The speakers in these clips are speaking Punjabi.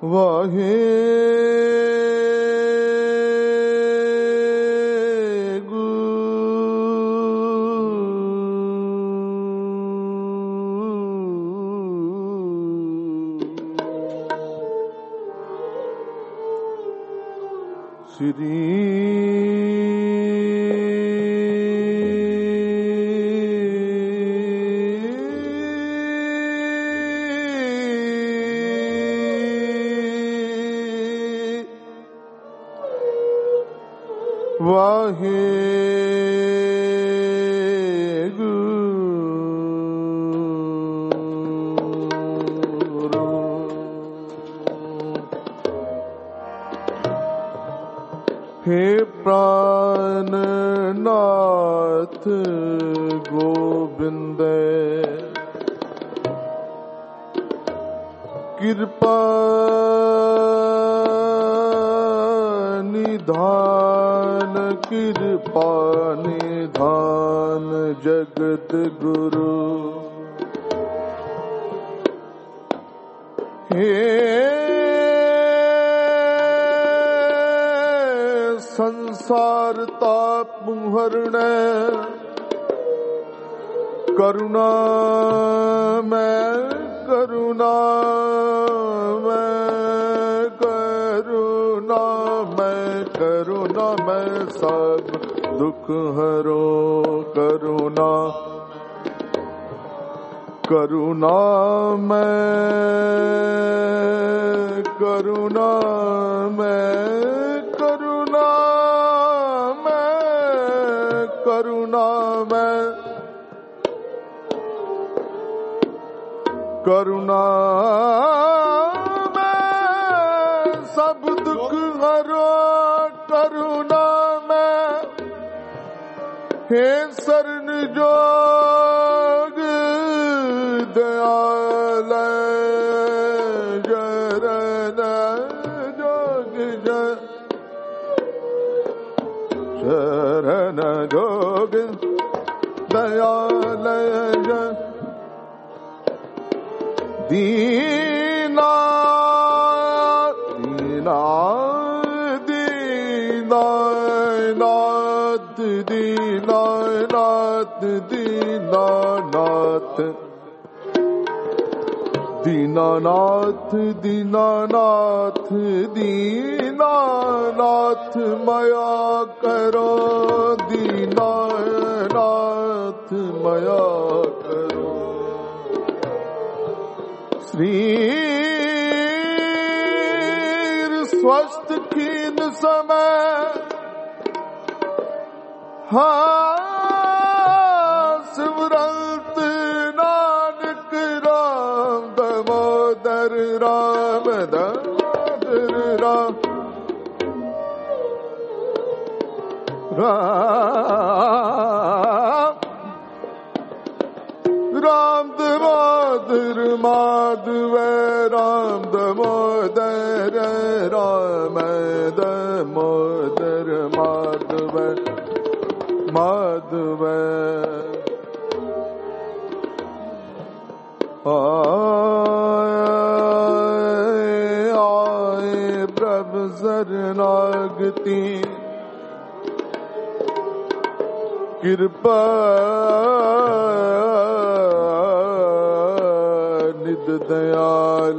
वाहे श्री वाहे हे प्राणनाथ गोविंद कृपा निधान कृपा निधान जगत गुरु हे संसार ताप हरण करुणा मैं करुणा मैं करुणा मैं करुणा मैं सब दुख हरो करुणा करुणा मैं करुणा मैं करुणा मैं करुणा मैं सब दुख हरो करुणा मैं हे शरण जोग दयालय शरण जोग शरण जोग दयालय दीना दीना दीनानाथ दीनानाथ दीनानाथ दीनानाथ दीनानाथ दीनानाथ मया करो दीनानाथ मया करो श्री स्वस्थ खीन समय सिमरंत नानक राम दामोदर राम दामोदर राम राम दामोदर माधव राम दामोदर राम दामोदर माधव माधव आए प्रभु शरणागति कृपा निध दयाल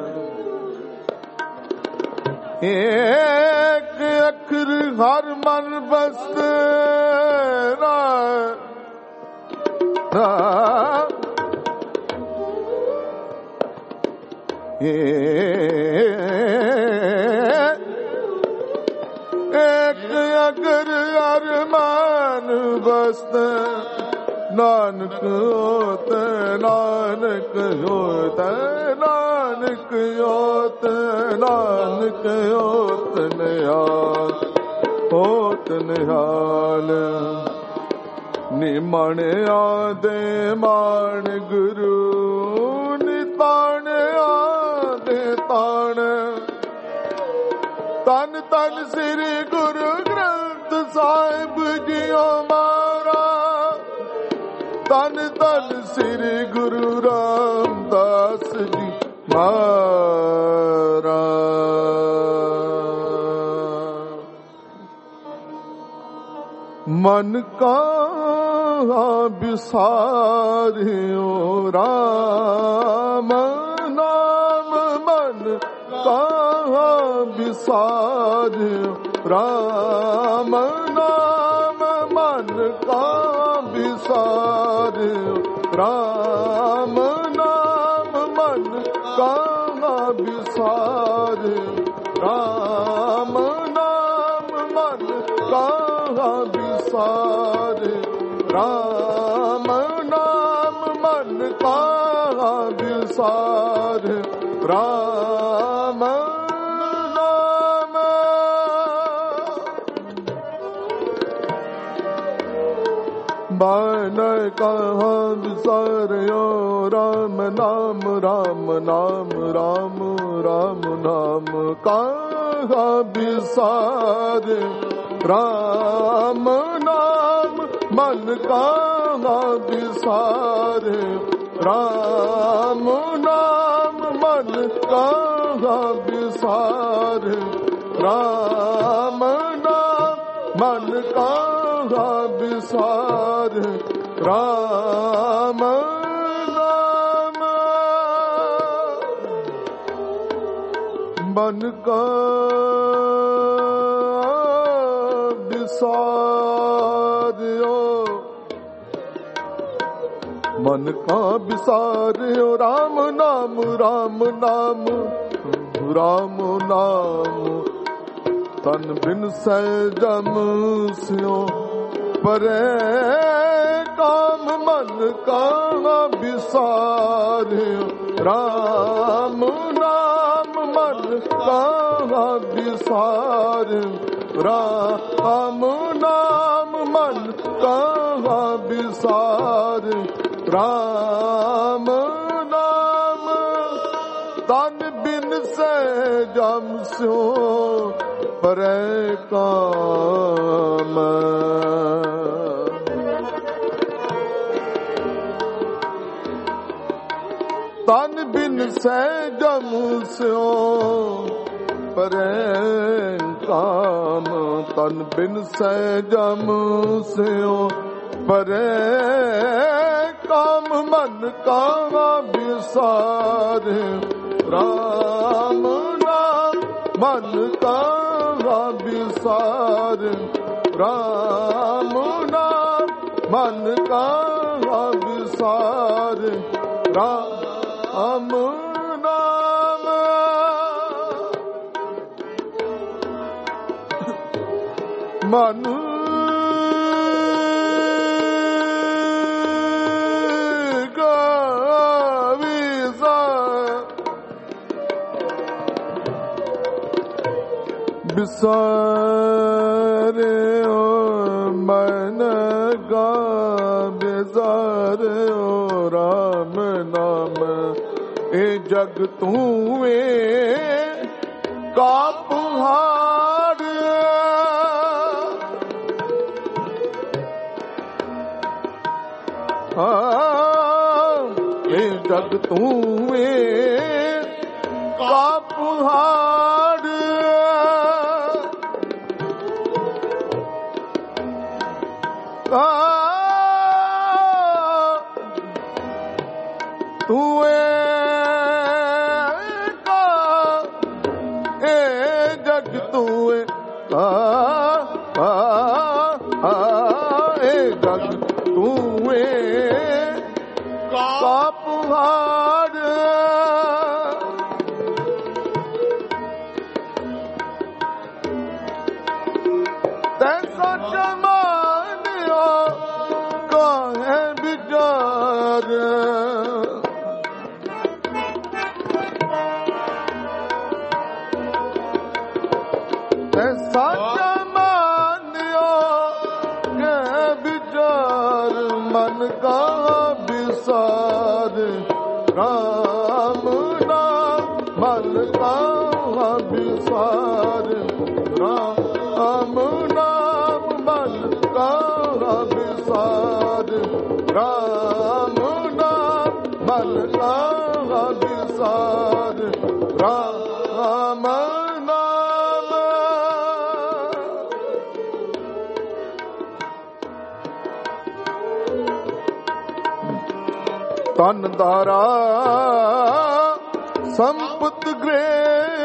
एक अखर हर मन बस्त एक अगर हर मन बस्त नानक होत नानक होत नानक होत नानक होत निहाल होत निहाल निमण आदे मान गुरु निताण आदे ताण तन तन श्री गुरु ग्रंथ साहिब जी हमारा तन तन श्री गुरु रामदास जी महाराज। ਮਨ ਕਾ ਬਿਸਾਰਿਓ ਰਾਮ ਨਾਮ ਮਨ ਕਾ ਬਿਸਾਰਿਓ ਰਾਮ ਨਾਮ ਮਨ ਕਾ ਬਿਸਾਰਿਓ ਰਾਮ ਨਾਮ ਮਨ ਕਾ ਬਿਸਾਰਿਓ ਰਾਮ ਨਾਮ ਮਨ ਕਾ ਬਿਸਾਰਿਓ ਰਾਮ ਨਾਮ ਮਨ ਕਾ ਬਿਸਾਰਿਓ ਰਾਮ ਨਾਮ ਮਨ ਕਾ ਬਿਸਾਰਿਓ ਰਾਮ ਨਾਮ ਰਾਮ ਨਾਮ ਰਾਮ ਰਾਮ ਨਾਮ ਕਾ ਬਿਸਾਰਿਓ ਰਾਮ ਨਾਮ ਮਨ ਕਾ ਬਿਸਾਰਿਓ ਰਾਮ ਨਾਮ ਮਨ ਕਾ ਬਿਸਾਰਿਓ ਰਾਮ ਨਾਮ ਮਨ ਕਾ ਬਿਸਾਰਿਓ ਰਾਮ ਨਾਮ ਮਨ ਕਾ ਬਿਸਾਰਿਓ ਮਨ ਕਾ ਬਿਸਾਰਿਓ ਰਾਮ ਨਾਮ ਰਾਮ ਨਾਮ ਰਾਮ ਨਾਮ ਤਨ ਬਿਨ ਸਹਿਜਮ ਸਿਓ ਪਰੇ ਕਾਮ ਮਨ ਕਾ ਬਿਸਾਰਿਓ ਰਾਮ ਨਾਮ ਮਨ ਕਾ ਬਿਸਾਰਿਓ ਰਾਮ ਨਾਮ ਮਨ ਕਾ ਬਿਸਾਰਿਓ ਰਾਮ ਨਾਮ ਤਨ ਬਿਨ ਸਹਿਜਮ ਸਿਓ ਪਰੇ ਕਾਮ ਤਨ ਬਿਨ ਸਹਿਜਮ ਸਿਓ ਪਰੇ ਕਾਮ ਤਨ ਬਿਨ ਸਹਿਜਮ ਸਿਓ ਪਰੇ ਕਾਮ ਮਨ ਕਾ ਬਿਸਾਰਿਓ ਰਾਮ ਨਾਮ ਮਨ ਕਾ ਬਿਸਾਰਿਓ ਰਾਮ ਨਾਮ ਮਨ ਕਾ ਬਿਸਾਰਿਓ ਰਾਮ ਨਾਮ ਮਨ ਬਿਸਾਰਿਓ ਮਨ ਕਾ ਬਿਸਾਰਿਓ ਰਾਮ ਨਾਮ ਇਹ ਜਗ ਤੂੰ ਏ ਕਾ ਪਹਾੜ ਇਹ ਜਗ ਤੂੰ ਏ ਕਾ ਪਹਾੜ ਤੂੰ ਏ ਕਾ ਇਹ ਜਗ ਤੂੰ ਏ ਇਹ ਜਗ ਤੂੰ ਏ ਕਾ ਪਹਾੜ ਤੈ ਸੱਚ ਮਾਨਿਓ ਕਾਹੇ ਵਿਚਾਰ ਤੈ ਸੱਚ ਮਾਨਿਓ ਕੇ ਵਿਚਾਰ ਮਨ ਕਾ ਬਿਸਾਰ ਰਾਮ ਨਾਮ ਮਨ ਕਾ ਬਿਸਾਰ ਰਾਮ ਨਾਮ ਮਨ ਕਾ ਬਿਸਾਰ ਰਾਮ ਨਾਮ ਮਨ ਕਾ ਬਿਸਾਰ ਰਾਮ ਨਾਮ ਤਨ ਦਾਰਾ ਸੰਪਤ ਗ੍ਰਹਿ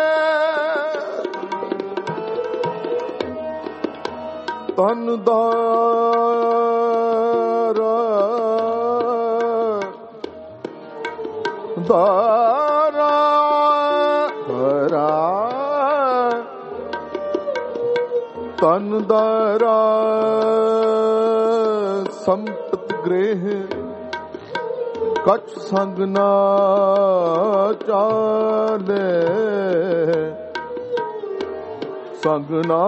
ਤਨ ਦਾਰਾ ਦਾਰਾ ਤਨ ਦਾਰਾ ਸੰਪਤ ਗ੍ਰਹਿ ਕਛ ਸੰਗ ਨਾ ਚਾਲੇ ਸੰਗ ਨਾ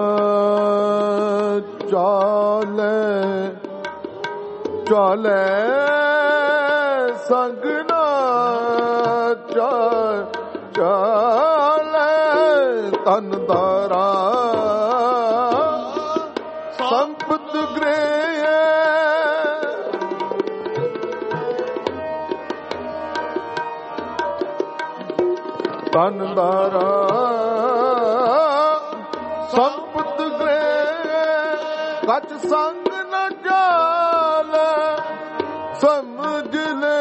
ਚਾਲੇ ਚਾਲੇ ਸੰਗ ਨਾ ਚਾਲੇ ਤਨ ਦਾਰਾ ਸੰਪਤ ਗ੍ਰਹਿ ਤਨ ਦਾਰਾ ਸੰਪਤ ਗ੍ਰਹਿ ਕਛ ਸੰਗ ਨ ਜਾਲੇ ਸਮਝ ਲੈ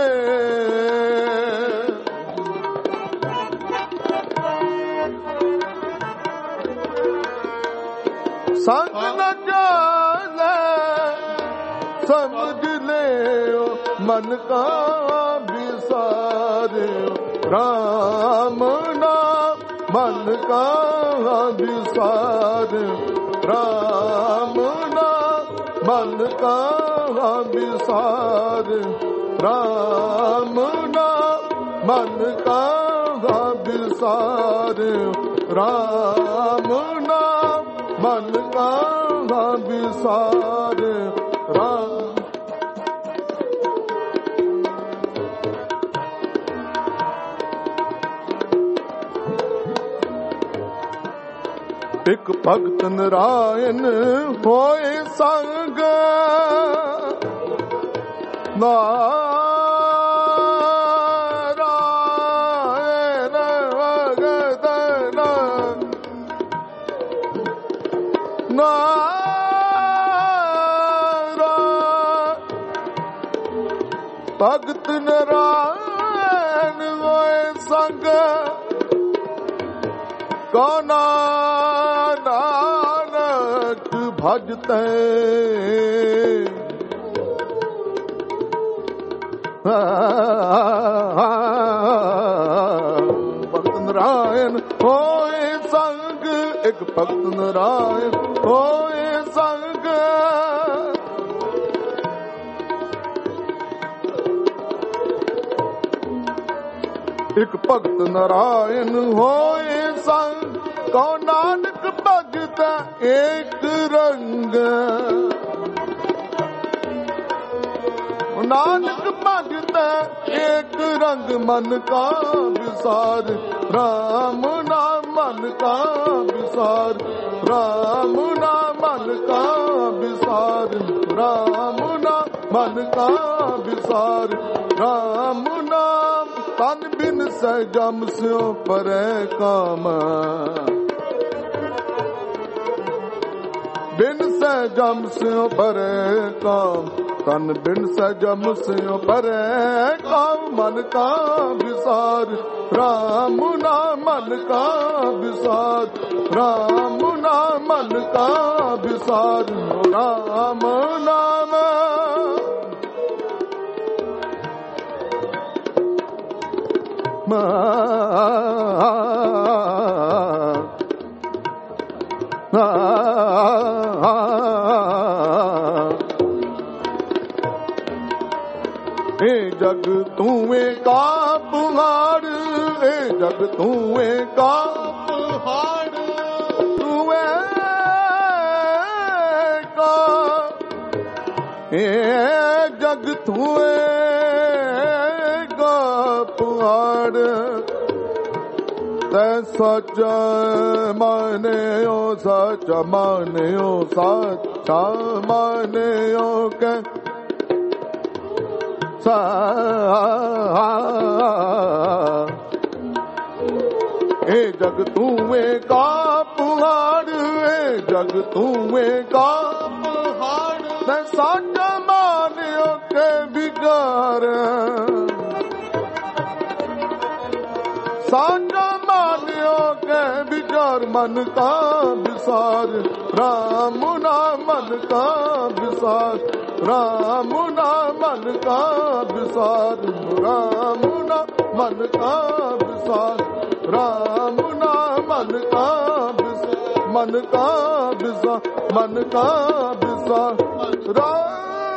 ਸੰਗ ਨ ਜਾਲੇ ਸਮਝ ਲਿਓ ਮਨ ਕਾ ਵਿਸਾਰਿਓ ਰਾਮ ਨਾਮ ਮਨ ਕਾ ਵਿਸਾਰ ਰਾਮ ਨਾਮ ਮਨ ਕਾ ਵਿਸਾਰ ਰਾਮ ਨਾਮ ਮਨ ਕਾ ਵਿਸਾਰ ਰਾਮ ਨਾਮ ਮਨ ਕਾ ਵਿਸਾਰ ਰਾਮ ਇਕ ਭਗਤ ਨਰਾਇਣ ਹੋਏ ਸੰਗ ਨਾਰਾਇਣ ਭਗਤ ਭਗਤ ਨਰਾਇਣ ਹੋਏ ਸੰਗ ਕੌਣਾ ਨਾਨਕ ਭਜਤੈ ਭਗਤ ਨਰਾਇਣ ਹੋਏ ਸੰਗ ਇੱਕ ਭਗਤ ਨਰਾਇਣ ਹੋਏ ਸੰਗ ਇੱਕ ਭਗਤ ਨਰਾਇਣ ਹੋਏ ਸੰਗ ਕਉ ਨਾਨਕ ਭਗਤਾ ਏਕ ਰੰਗ ਨਾਨਕ ਭਗਤਾ ਏਕ ਰੰਗ ਮਨ ਕਾ ਵਿਸਾਰ ਰਾਮ ਨਾਮ ਮਨ ਕਾ ਵਿਸਾਰ ਰਾਮ ਨਾਮ ਮਨ ਕਾ ਵਿਸਾਰ ਰਾਮ ਨਾਮ ਮਨ ਕਾ ਵਿਸਾਰ ਰਾਮ ਨਾਮ ਤਨ ਬਿਨ ਸਹਿਜਮ ਸਿਉ ਪਰੈ ਕਾਮ ਬਿਨ ਸਹਿਜਮ ਸਿਉ ਪਰੈ ਕਾਮ ਤਨ ਬਿਨ ਸਹਿਜਮ ਸਿਉ ਪਰੈ ਕਾਮ ਮਨ ਕਾ ਵਿਸਾਰ ਰਾਮ ਨਾਮ ਮਨ ਕਾ ਵਿਸਾਰ ਰਾਮ ਨਾਮ ਮਨ ਕਾ ਵਿਸਾਰ ਰਾਮ ਨਾਮ ਏ ਜਗ ਤੂੰ ਏਕਾ ਪੁਹਾੜ ਏ ਜਗ ਤੂੰ ਏਕਾ ਪੁਹਾੜ ਤੂੰ ਏਕਾ ਏ ਜਗ ਤੂੰ ਏਕਾ ਪੁਹਾੜ ਤੈ ਸੱਚ ਮਾਨਿਓ ਸੱਚ ਮਾਨਿਓ ਸੱਚਾ ਮਾਨਿਓ ਕੈ ਏ ਜਗ ਤੂੰ ਏਕਾ ਪੁਹਾੜ ਏ ਜਗ ਤੂੰ ਏਕਾ ਪੁਹਾੜ ਤੈ ਸੱਚ ਮਾਨਿਓ के बिगार साचा मानियो के विचार मन का विसार राम ना मन का विसार राम ना मन का विसार राम ना मन का विसार राम ना मन का विसार मन का विसार मन का विसार राम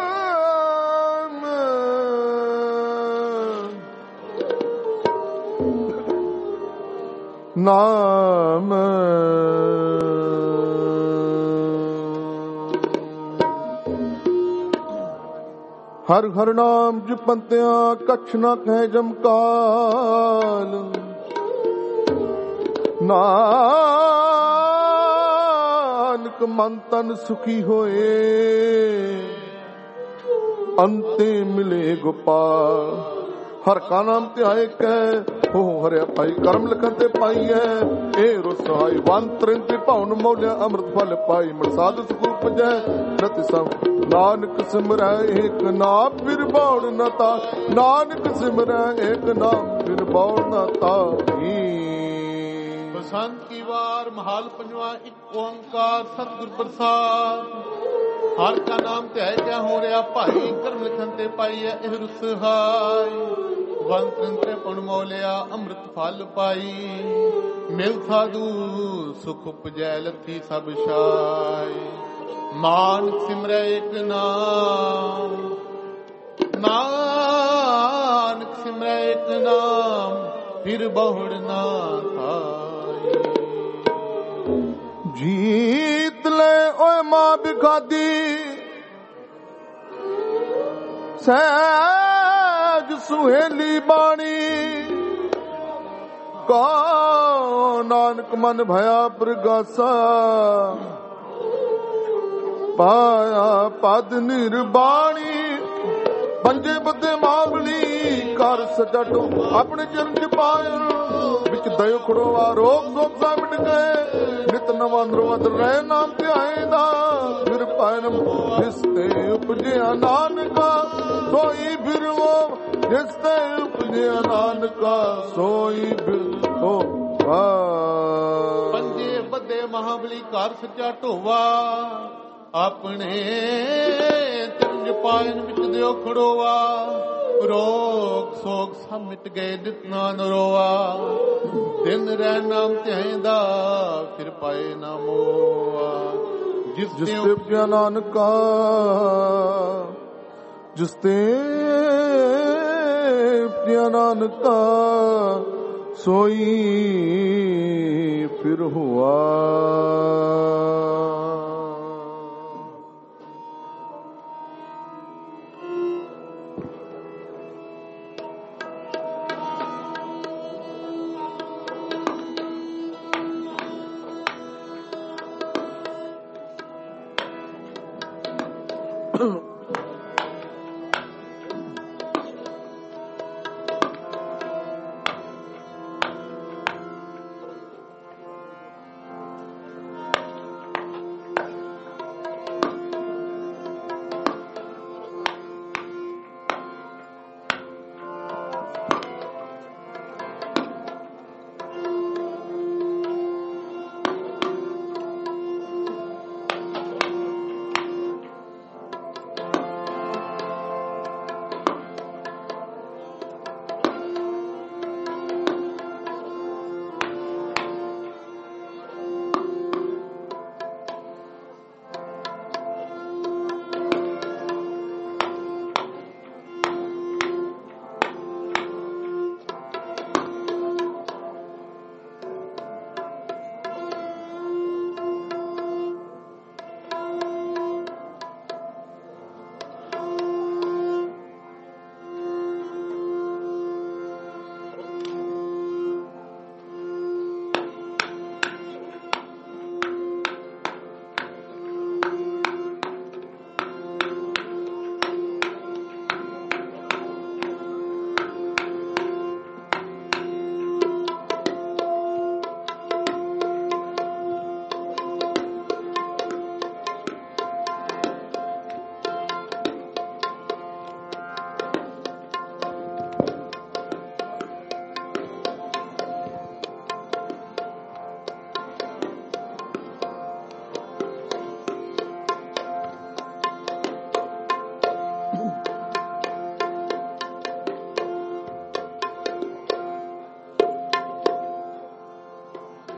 नाम हर हर नाम जपंत्या कछ न कह जमकाल नानक मन तन सुखी होए अंते मिले गोपाल हर का नाम ਧਿਆਏ ਕੈ ਹੋ ਹਰਿਆ ਭਾਈ ਕਰਮ ਲਿਖਣ ਤੇ ਪਾਈ ਹੈ ਇਹ ਰਸਾਈ ਵੰਤਰਨ ਤੇ ਭਉਨ ਮੌਲਿਆ ਅੰਮ੍ਰਿਤ ਫਲ ਪਾਈ ਮਨ ਸਾਧ ਸੁਖ ਪਜੈ ਰਤਿ ਸਭ ਨਾਨਕ ਸਿਮਰੈ ਏਕ ਨਾਮ ਫਿਰ ਬੌੜ ਨ ਤਾ ਨਾਨਕ ਸਿਮਰੈ ਏਕ ਨਾਮ ਫਿਰ ਬੌੜ ਨ ਤਾਈ ਬਸੰਤ ਕੀ ਵਾਰ ਮਹਾਲ ਪੰਜਵਾ ਇੱਕ ਓੰਕਾਰ ਸਤਿਗੁਰ ਪ੍ਰਸਾਦ ਹਰ ਕਾ ਨਾਮ ਧਿਆਏ ਕਿਆ ਹੋ ਰਿਹਾ ਭਾਈ ਕਰਮ ਲਿਖਣ ਤੇ ਪਾਈ ਹੈ ਇਹ ਰਸਹਾਈ ਵੰਤਰਨ ਤੇ ਪੁਣ ਮੋਲਿਆ ਅੰਮ੍ਰਿਤ ਫਲ ਪਾਈ ਮਿਲ ਸਾਧੂ ਸੁਖ ਉਪਜੈ ਲੱਥੀ ਸਭ ਛਾਈ ਨਾਨਕ ਸਿਮਰੈ ਇੱਕ ਨਾਮ ਨਾਨਕ ਸਿਮਰੈ ਇੱਕ ਨਾਮ ਫਿਰ ਬਹੁੜ ਨਾ ਥਾਈ ਜੀਤ ਲੈ ਓਏ ਮਾਂ ਬਿਖਾਦੀ ਸਹਿਜ ਸੁਹੇਲੀ ਬਾਣੀ ਕਾ ਨਾਨਕ ਮਨ ਭਇਆ ਪ੍ਰਗਾਸਾ ਪਾਇਆ ਪਦ ਨਿਰਬਾਣੀ ਪੰਜੇ ਬੱਦੇ ਮਾਵਲੀ ਕਰ ਸਜਟੋ ਆਪਣੇ ਚਰਨ ਚ ਪਾਇਨ ਵਿੱਚ ਦਇਓ ਖੜੋਆ ਰੋਗ ਸੋਗ ਸਾ ਮਿਟ ਗਏ ਨਿਤ ਨਵਾਂ ਨਰਵਦ ਰਹਿ ਨਾਮ ਧਿਆਏਦਾ ਫਿਰ ਪਾਇਨ ਜਿਸ ਤੇ ਉਪਜਿਆ ਨਾਨਕਾ ਸੋਈ ਫਿਰਵੋ ਜਿਸ ਤੇ ਉਪਜਿਆ ਨਾਨਕਾ ਸੋਈ ਫਿਰਵੋ ਪੰਜੇ ਬੱਦੇ ਮਹਾਬਲੀ ਘਰ ਸੱਚਾ ਢੋਵਾ ਆਪਣੇ ਚਰਨ ਪਾਇਨ ਵਿੱਚ ਦਿਓ ਖੜੋਆ ਰੋਗ ਸੋਗ ਸਭ ਮਿਟ ਗਏ ਦਿੱਤਨਾ ਨਰੋਆ ਦਿਨ ਰਹਿ ਨਾਮ ਧਿਆਇਂਦਾ ਫਿਰ ਪਾਏ ਨਾ ਮੋਆ ਜਿਸ ਤੇ ਉਪਜਿਆ ਨਾਨਕਾ ਜਿਸ ਤੇ ਉਪਜਿਆ ਨਾਨਕਾ ਸੋਈ ਫਿਰ ਹੁਆ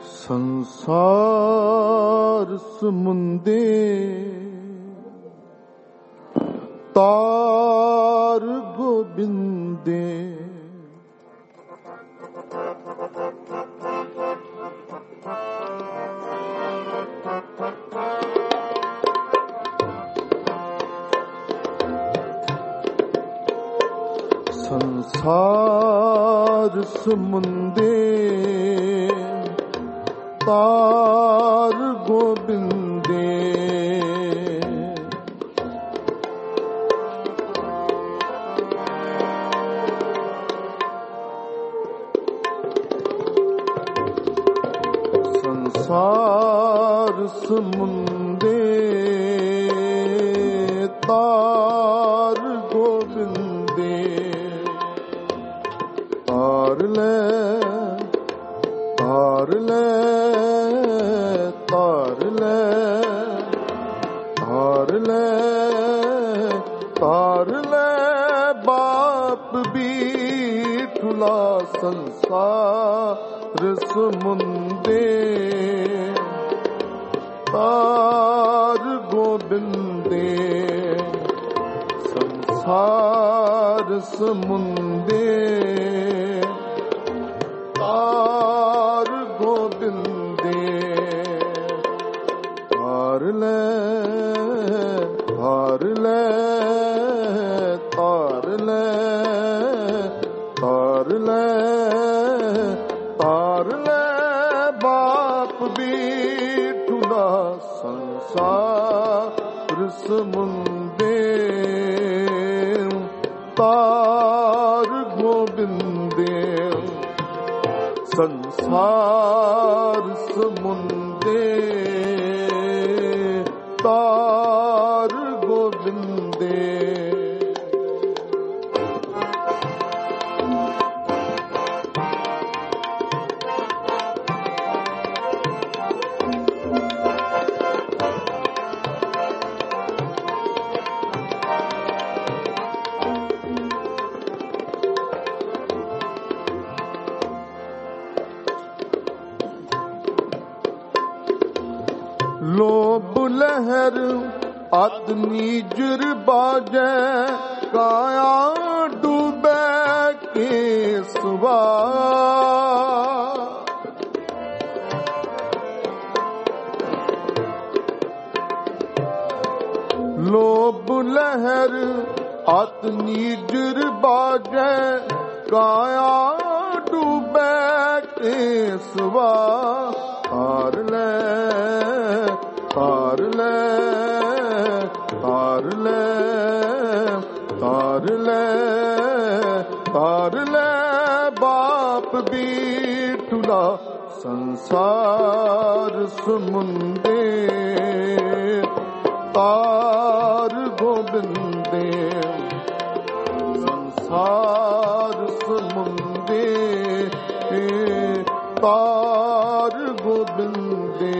ਸੰਸਾਰ ਸਮੁੰਦੇ ਤਾਰ ਗੋਬਿੰਦੇ ਸੰਸਾਰ ਸਮੁੰਦੇ ਤਾਰ ਗੋਬਿੰਦੇ ਸੰਸਾਰ ਸਮੁੰਦੇ ਤਾਰ ਗੋਬਿੰਦੇ ਤਾਰ ਲੈ ਤਾਰ ਲੈ ਤਾਰ ਲੈ ਤਾਰ ਲੈ ਤਾਰ ਲੈ ਬਾਪ ਬੀਠੁਲਾ ਸੰਸਾਰ ਸਮੁੰਦੇ ਤਾਰ ਗੋਬਿੰਦੇ ਸੰਸਾਰ ਸਮੁੰਦੇ ਤਾਰ ਗੋਬਿੰਦੇ ਤਾਰ ਲੈ ਤਾਰ ਲੈ ਤਾਰ ਲੈ ਤਾਰ ਲੈ ਤਾਰ ਲੈ ਬਾਪ ਬੀਠੁਲਾ ਸੰਸਾਰ ਸਮੁੰਦੇ ਤਾਰ ਗੋਬਿੰਦੇ ਸੰਸਾਰ ਸਮੁੰਦੇ ਤਾਰ ਗੋਬਿੰਦੇ ਲੋਭ ਲਹਿਰ ਅਤ ਨੀਜਰ ਬਾਜੈ ਕਾਇਆ ਡੂਬੈ ਕੇਸਵਾ ਲੋਭ ਲਹਿਰ ਅਤ ਨੀਜਰ ਬਾਜੈ ਕਾਇਆ ਡੂਬੈ ਕੇਸਵਾ ਤਾਰ ਲੈ ਤਾਰ ਲੈ ਤਾਰ ਲੈ ਤਾਰ ਲੈ ਤਾਰ ਲੈ ਬਾਪ ਬੀਠੁਲਾ ਸੰਸਾਰ ਸਮੁੰਦੇ ਤਾਰ ਗੋਬਿੰਦੇ ਸੰਸਾਰ ਸਮੁੰਦੇ ਤਾਰ ਗੋਬਿੰਦੇ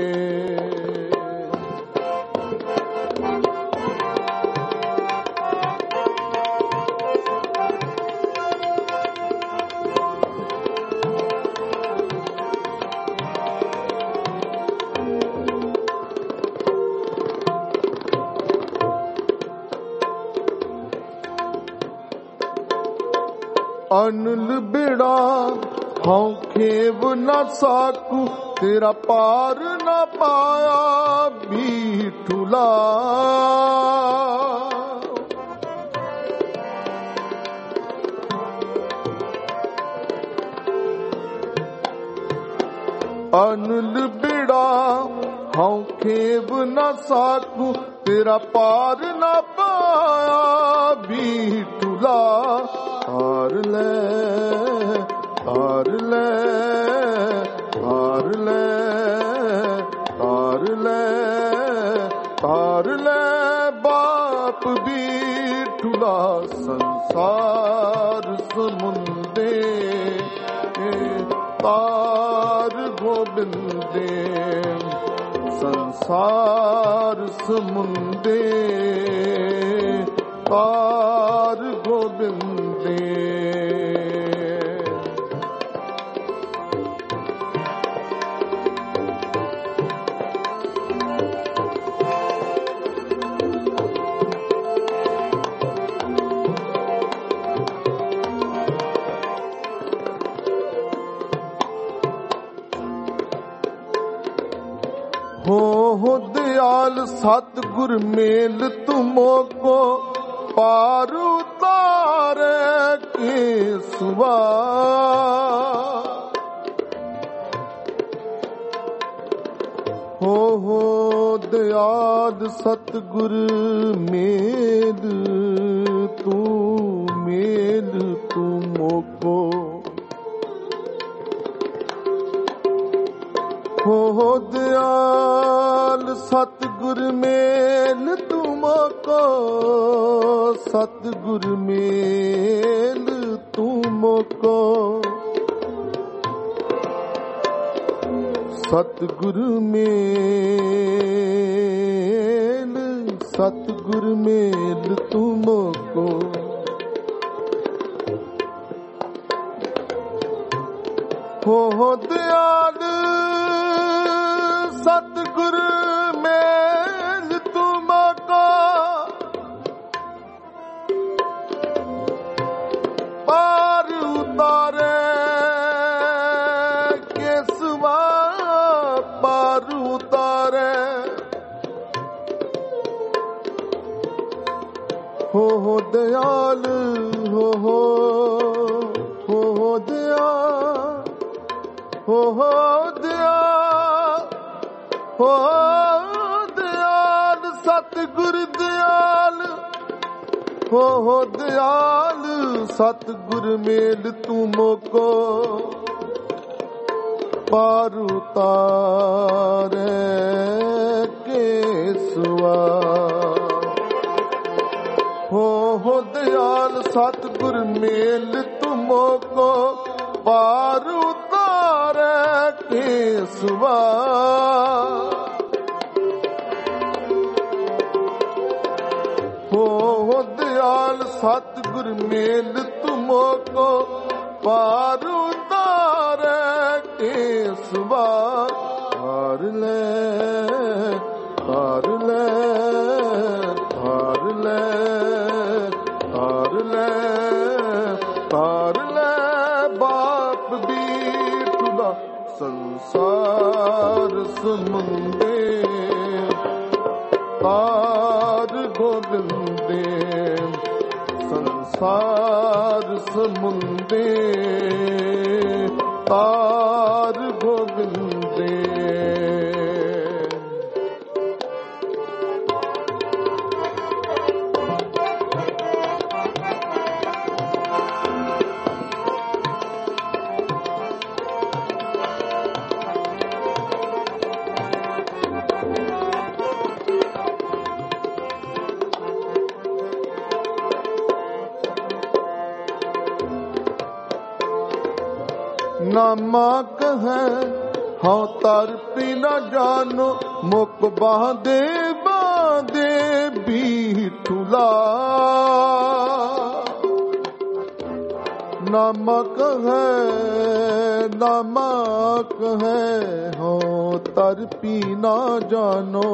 ਅਨਲ ਬਿੜਾ ਹਉ ਖੇਵ ਨਾ ਸਾਕੂ ਤੇਰਾ ਪਾਰ ਨਾ ਪਾਇਆ ਬੀਠੁਲਾ ਅਨਲ ਬਿੜਾ ਹਉ ਖੇਵ ਨਾ ਸਾਕੂ ਤੇਰਾ ਪਾਰ ਨਾ ਪਾਇਆ ਬੀਠੁਲਾ ਤਾਰ ਲੈ ਤਾਰ ਲੈ ਤਾਰ ਲੈ ਤਾਰ ਲੈ ਤਾਰ ਲੈ ਬਾਪ ਬੀਠੁਲਾ ਸੰਸਾਰ ਸਮੁੰਦੇ ਤਾਰ ਗੋਬਿੰਦੇ ਸੰਸਾਰ ਸਮੁੰਦੇ ਤਾਰ ਗੋਬਿੰਦੇ ਹੋ ਦਿਆਲ ਸਤਿਗੁਰ ਮੇਲ ਤੁਮੋ ਕੋ ਪਾਰ ਉਤਾਰੇ ਕੇਸਵਾ। ਹੋ ਦਿਆਲ ਸਤਿਗੁਰ ਮੇਲ ਤੁਮੋ ਕੋ। ਹੋ ਦਿਆਲ ਸਤਿਗੁਰ ਮੇਲ ਤੁਮੋ ਕੋ, ਸਤਿਗੁਰ ਮੇਲ ਤੁਮੋ ਕੋ। ਸਤਿਗੁਰ ਮੇਲ ਤੁਮੋ ਕੋ। ਹੋ ਦਿਆਲ ਸਤਿਗੁਰ ਮੇਲ ਤੁਮੋ ਕੋ, ਪਾਰ ਉਤਾਰੇ ਕੇਸਵਾ, ਪਾਰ ਉਤਾਰੇ। ਹੋ ਦਿਆਲ ਹੋ ਦਿਆਲ ਦਿਆਲ ਸਤਿਗੁਰ ਦਿਆਲ। ਹੋ ਦਿਆਲ ਸਤਿਗੁਰ ਮੇਲ ਤੁਮੋ ਕੋ, ਪਾਰ ਉਤਾਰੇ ਕੇਸਵਾ। ਹੋ ਦਿਆਲ ਸਤਿਗੁਰ ਮੇਲ ਤੁਮੋ ਕੋ, ਪਾਰ ਉਤਾਰੇ ਕੇਸਵਾ। ਹੋ ਦਿਆਲ ਸਤਿਗੁਰ ਮੇਲ ਤੁਮੋ ਕੋ, ਪਾਰ ਉਤਾਰੇ ਕੇਸਵਾ। ਹਾਰ ਲੈ ਹਾਰ ਲੈ ਹਾਰ ਲੈ ਹਾਰ ਲੈ ਹਾਰ ਲੈ ਬਾਪ ਬੀਠੁਲਾ ਸੰਸਾਰ ਸਮੁੰਦੇ ਤਾਰ ਗੋਬਿੰਦੇ। ਸੰਸਾਰ ਸਮੁੰਦੇ ਤਾਰ ਗੋਬਿੰਦੇ। ਨਾਮਾ ਕਹੈ ਹਉ ਤਰ ਪੀ ਨ ਜਾਨੋ, ਮੁਕ ਬਾਂਦੇ ਬਾਂਦੇ ਬੀਠੁਲਾ। ਨਾਮਕ ਹੈ ਹਉ ਤਰ ਪੀ ਨ ਜਾਨੋ,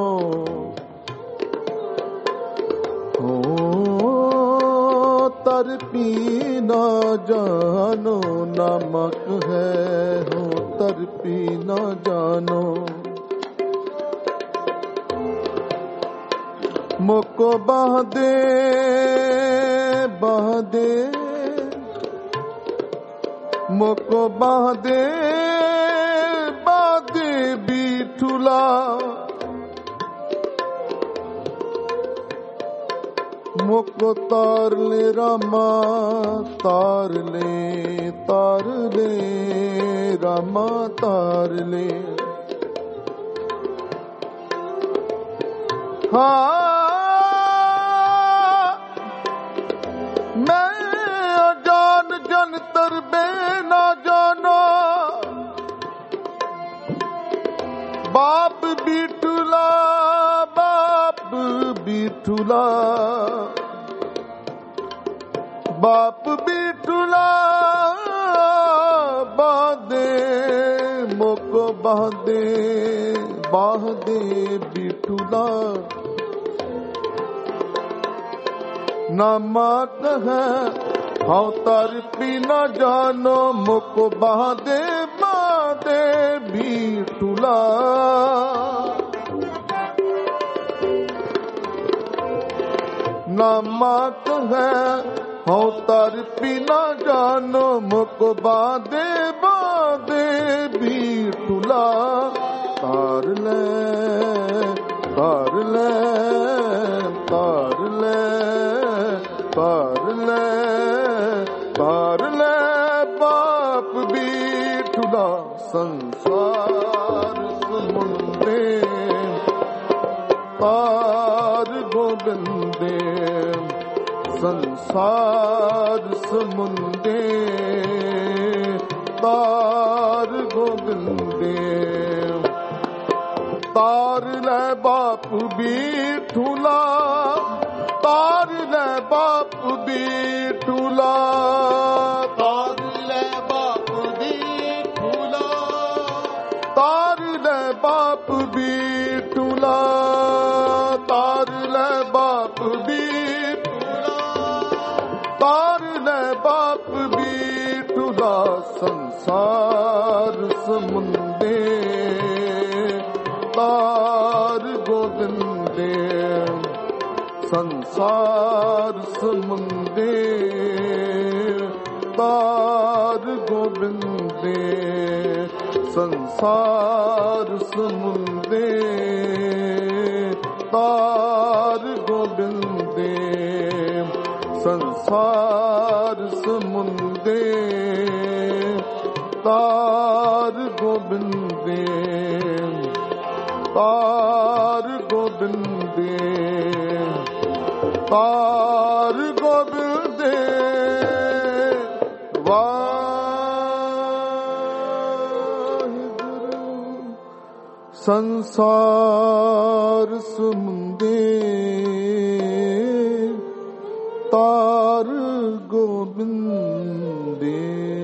ਤਰ ਪੀ ਨ ਜਾਨੋ। ਨਾਮਕ ਹੈ ਹਉ ਤਰ ਪੀ ਨ ਜਾਨੋ। ਮੁਕ ਬਾਂਦੇ ਬਾਂਦੇ ਮੁਕ ਬਾਂਦੇ ਬਾਂਦੇ ਬੀਠੁਲਾ। ਮੁਕ ਤਾਰ ਲੈ ਰਾਮਾ ਤਾਰ ਲੈ ਰਾਮਾ ਤਾਰ ਲੈ। ਮੈਂ ਅਜਾਨ ਜਨ ਤਰਬੇ ਨਾ ਜਾਨੋ, ਬਾਪ ਬੀਠੁਲਾ ਬੀਠੁਲਾ ਬਾਪ ਬੀਠੁਲਾ। ਬਾਂਦੇ ਮੁਕ ਬਾਂਦੇ ਬਾਂਦੇ ਬੀਠੁਲਾ। ਨਾਮਕ ਹੈ ਹਉ ਤਰ ਪੀ ਨ ਜਾਨੋ, ਮੁਕ ਬਾਂਦੇ ਬਾਂਦੇ ਬੀਠੁਲਾ। ਨਾਮਾ ਕਹੈ ਹਉ ਤਰ ਪੀ ਨਾ ਜਾਨੋ ਮੁਕ ਬਾਦੇ ਬਾਦੇ ਵੀ ਟੁਲਾ ਤਾਰ ਲੈ ਤਾਰ ਲੈ ਤਾਰ ਲੈ ਤਾਰ ਲੈ ਤਾਰ ਲੈ ਬਾਪ ਵੀ ਟੁਲਾ ਸੰਸਾਰ ਸਮੁੰਦੇ ਪਾਰ ਗੋਬਿੰਦੇ ਸੰਸਾਰ ਸਮੁੰਦੇ ਤਾਰ ਗੋਬਿੰਦੇ ਤਾਰ ਲੈ ਬਾਪ ਬੀਠੂਲਾ ਤਾਰ ਲੈ ਬਾਪ ਬੀਠੂਲਾ ਤਾਰ ਲੈ ਬਾਪ ਬੀਠੂਲਾ ਤਾਰ ਲੈ ਬਾਪ ਬੀਠੂਲਾ ਤਾਰ ਲੈ ਬਾਪ ਬੀਠੂਲਾ ਤਾਰ ਲੈ ਬਾਪ ਬੀਠੂਲਾ ਸੰਸਾਰ ਸਮੁੰਦੇ ਤਾਰ ਗੋਬਿੰਦੇ ਸੰਸਾਰ ਸਮੁੰਦੇ ਤਾਰ ਗੋਬਿੰਦੇ ਸੰਸਾਰ ਸਮੁੰਦੇ ਤਾਰ ਗੋਬਿੰਦੇ ਸੰਸਾਰ ਸਮੁੰਦੇ ਤਾਰ ਗੋਬਿੰਦੇ ਤਾਰ ਗੋਬਿੰਦੇ ਤਾਰ ਗੋਬਿੰਦੇ ਵਾਹਿਗੁਰੂ ਸੰਸਾਰ ਸਮੁੰਦੇ ਤਾਰ ਗੋਬਿੰਦੇ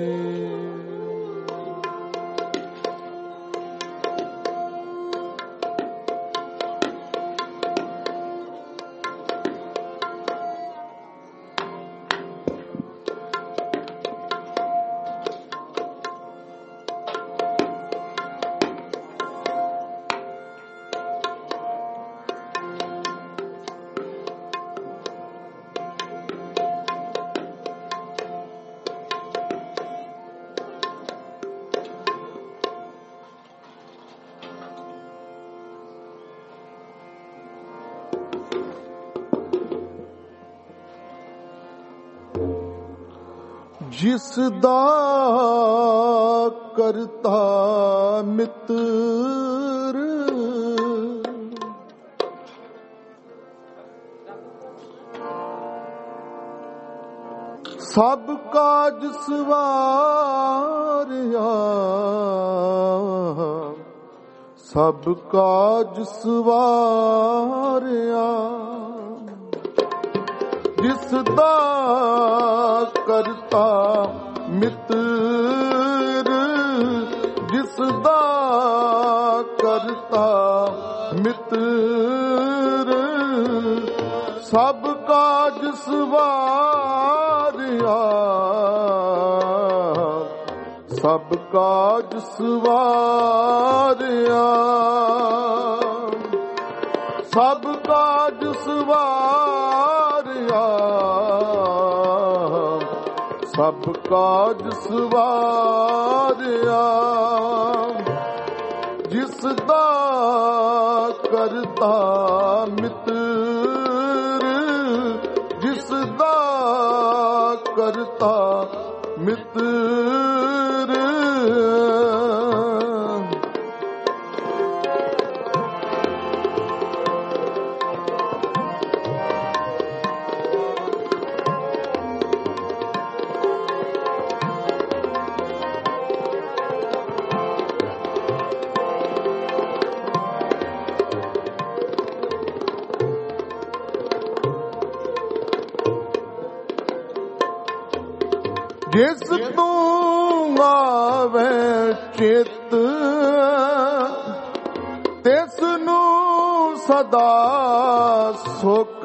ਜਿਸ ਦਾ ਕਰਤਾ ਮਿੱਤਰ ਸਭ ਕਾਜ ਸਵਾਰਿਆ ਸਭ ਕਾਜ ਸਵਾਰਿਆ ਜਿਸ ਦਾ ਕਰਤਾ ਮਿੱਤਰ ਜਿਸ ਦਾ ਕਰਤਾ ਮਿੱਤਰ ਸਭ ਕਾਜ ਸਵਾਰਿਆ ਸਭ ਕਾਜ ਸਵਾਰਿਆ ਸਭ ਕਾਜ ਸਵਾਰਿਆ ਸਭ ਕਾਜ ਸਵਾਰਿਆ ਜਿਸ ਦਾ ਕਰਤਾ ਮਿੱਤਰ ਜਿਸ ਦਾ ਕਰਤਾ ਮਿੱਤਰ ਜਿਸ ਤੂੰ ਆਵੇ ਚਿਤ ਤਿਸ ਨੂੰ ਸਦਾ ਸੁਖ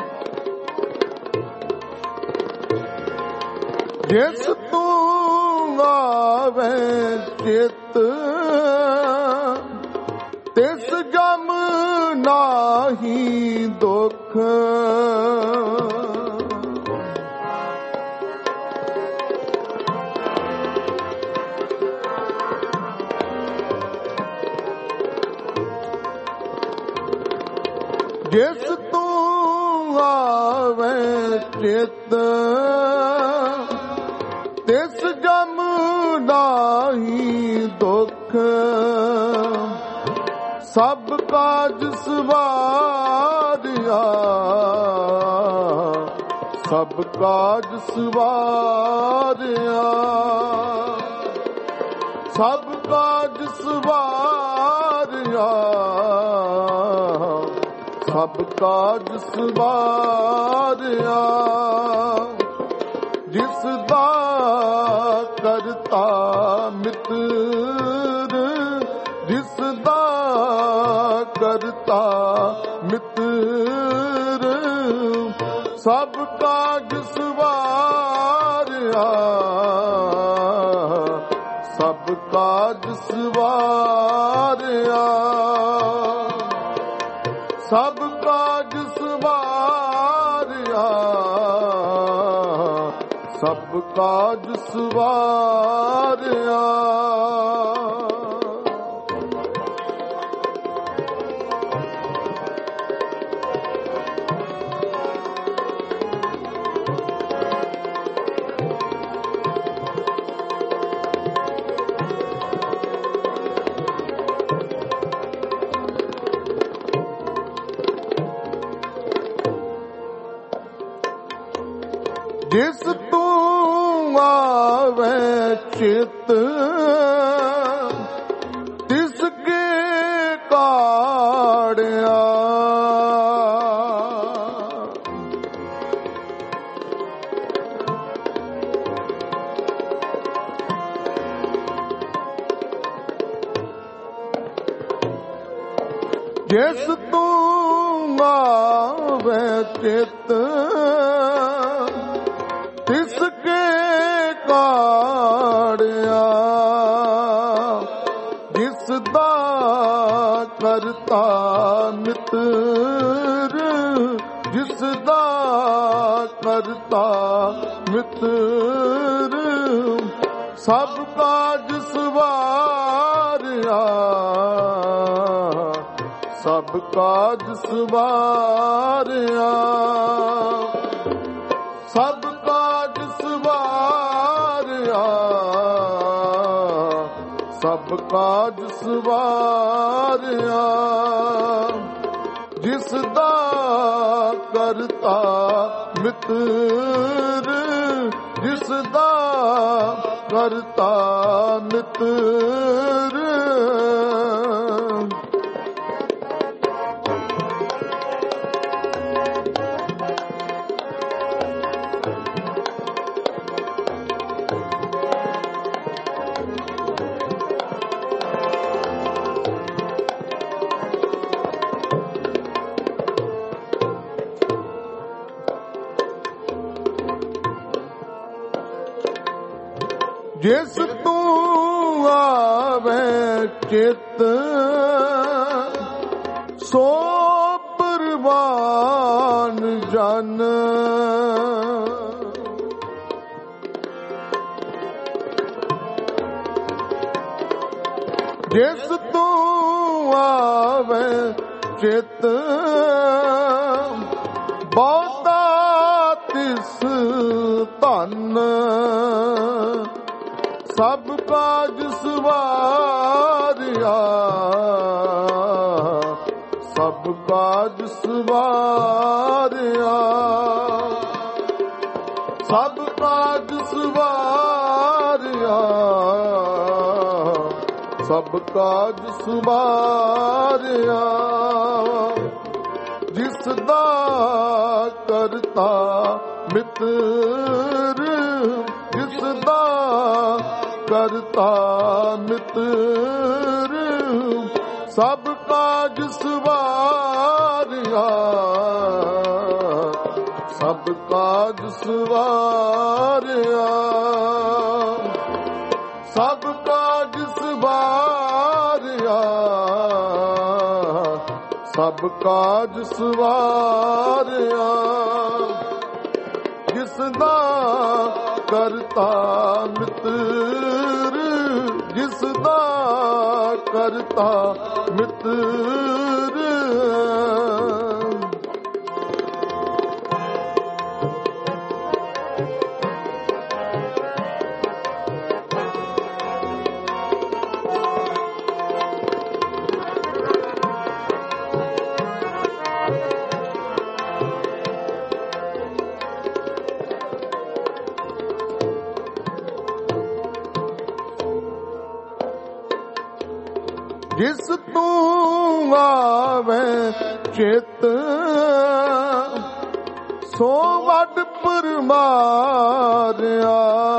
ਜਿਸ ਤੂੰ ਆਵੇ ਚਿਤ ਤਿਸ ਜਮ ਨਾਹੀ ਦੁਖ। ਜਿਸ ਤੂੰ ਆਵੇ ਚਿਤ ਤਿਸ ਜਮ ਨਾਹੀ ਦੁਖ। ਸਭ ਕਾਜ ਸਵਾਰਿਆ ਸਭ ਕਾਜ ਸਵਾਰਿਆ ਸਭ ਕਾਜ ਸਵਾਰਿਆ ਸਭ ਕਾਜ ਸਵਾਰਿਆ। ਜਿਸ ਦਾ ਕਰਤਾ ਮਿੱਤਰ ਜਿਸ ਦਾ ਕਰਤਾ ਮਿੱਤਰ ਸਭ ਕਾਜ ਸਵਾਰਿਆ ਸਭ ਕਾਜ ਸਵਾਰਿਆ ਸਭ ਕਾਜ ਸਵਾਰਿਆ ਸਭ ਕਾਜ ਸਵਾਰਿਆ। ਜਿਸ ਤੂੰ ਆਵੇ ਚਿਤ ਤਿਸ ਕੇ ਕਾੜਿਆ ਜਿਸ ਤੂੰ ਆਵੇ ਚਿਤ ਤਿਸ ਕੇ ਕਾੜਿਆ ਜਿਸ ਦਾ ਕਰਤਾ ਮਿੱਤਰ ਜਿਸ ਦਾ ਕਰਤਾ ਮਿੱਤਰ ਸਭ ਕਾਜ ਸਵਾਰਿਆ ਸਭ ਕਾਜ ਸਵਾਰਿਆ ਸਭ ਕਾਜ ਸਵਾਰਿਆ ਸਭ ਕਾਜ ਸਵਾਰਿਆ ਜਿਸ ਦਾ ਕਰਤਾ ਮਿੱਤਰ ਜਿਸ ਦਾ ਕਰਤਾ ਮਿੱਤਰ ਜਿਸ ਤੂੰ ਆਵੇ ਚਿਤ ਸੋ ਪਰਵਾਨ ਜਨ ਜਿਸ ਤੂੰ ਆਵੇ ਚਿਤ ਬਹੁਤਾ ਤਿਸ ਧਨ ਸਭ ਕਾਜ ਸਵਾਰਿਆ ਸਭ ਕਾਜ ਸਵਾਰਿਆ ਸਭ ਕਾਜ ਸਵਾਰਿਆ ਸਭ ਕਾਜ ਸਵਾਰਿਆ ਜਿਸ ਦਾ ਕਰਤਾ ਮਿੱਤਰ ਜਿਸ ਦਾ ਕਰਤਾ ਮਿੱਤਰ ਸਭ ਕਾਜ ਸਵਾਰਿਆ ਸਭ ਕਾਜ ਸਵਾਰਿਆ ਸਭ ਕਾਜ ਸਵਾਰਿਆ, ਸਭ ਕਾਜ ਸਵਾਰਿਆ। ਜਿਸ ਦਾ ਕਰਤਾ ਮਿੱਤਰ, ਜਿਸ ਦਾ ਕਰਤਾ ਮਿੱਤਰ। ਜਿਸ ਤੂੰ ਆਵੇ ਚਿਤ, ਸੋ ਵੱਡ ਪਰਮਾਰਿਆ।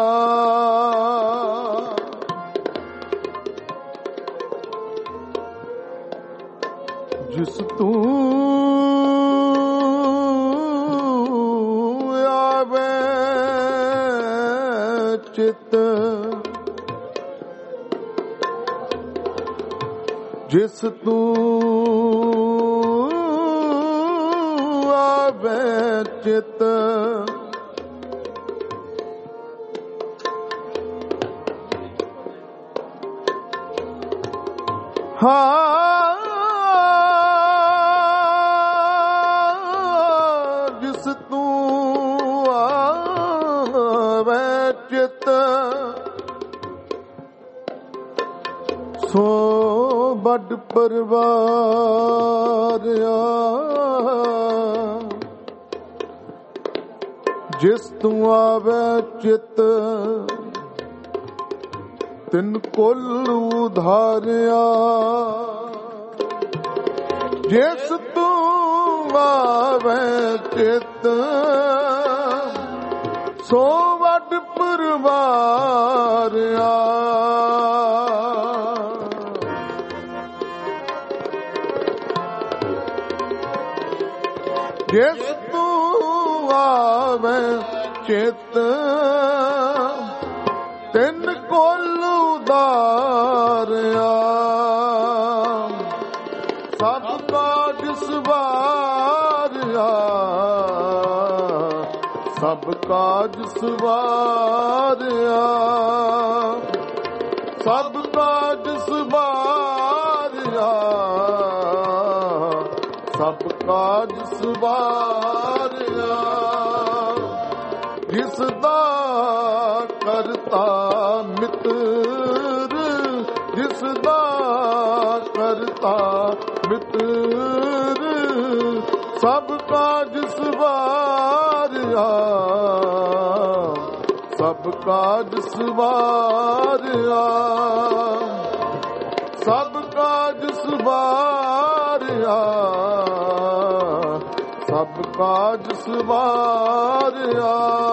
ਜਿਸ ਤੂੰ ਆਵੇ ਚਿਤ, ਜਿਸ ਤੂੰ ਆਵੇ ਚਿਤ, ਜਿਸ ਤੂੰ ਆਵੇ ਚਿਤ, ਸੋ ਵੱਡ ਪਰਵਾਰਿਆ। ਜਿਸ ਤੂੰ ਆਵੇ ਚਿਤ, ਤਿਨ ਕੁਲ ਉਧਾਰਿਆ। ਜਿਸ ਤੂੰ ਆਵੇ ਚਿਤ, ਸੋ ਵੱਡ ਪਰਵਾਰਿਆ। ਜਿਸ ਤੂੰ ਆਵੇ ਚਿਤ, ਤਿਨ ਕੁਲ ਉਧਾਰਿਆ। ਸਭ ਕਾਜ ਸਵਾਰਿਆ, ਸਭ ਕਾਜ ਸਵਾਰਿਆ। ਸਭ ਕਾਜ ਸਵਾਰਿਆ, ਸਭ ਕਾਜ ਸਵਾਰਿਆ। ਜਿਸ ਦਾ ਕਰਤਾ ਮਿੱਤਰ, ਜਿਸ ਦਾ ਕਰਤਾ ਮਿੱਤਰ। ਸਭ ਕਾਜ ਸਵਾਰਿਆ, ਸਭ ਕਾਜ ਸਵਾਰਿਆ। ਸਭ ਕਾਜ ਸਵਾਰਿਆ, ਸਭ ਕਾਜ ਸਵਾਰਿਆ।